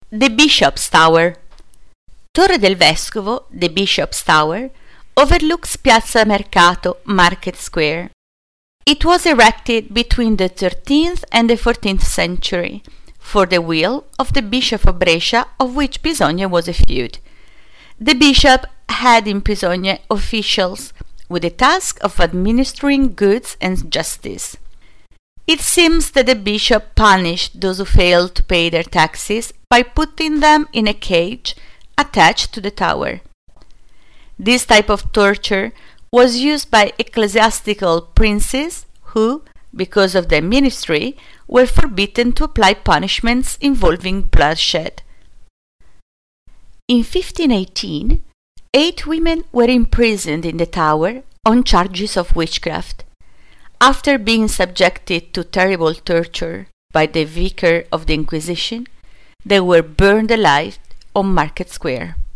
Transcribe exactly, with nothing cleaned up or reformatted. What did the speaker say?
The Bishop's Tower. Torre del Vescovo, the Bishop's Tower, overlooks Piazza Mercato, Market Square. It was erected between the thirteenth and the fourteenth century for the will of the Bishop of Brescia, of which Bisogna was a feud. The bishop had in Bisogna officials with the task of administering goods and justice. It seems that the bishop punished those who failed to pay their taxes by putting them in a cage attached to the tower. This type of torture was used by ecclesiastical princes who, because of their ministry, were forbidden to apply punishments involving bloodshed. In fifteen eighteen, eight women were imprisoned in the tower on charges of witchcraft. After being subjected to terrible torture by the vicar of the Inquisition, they were burned alive on Market Square.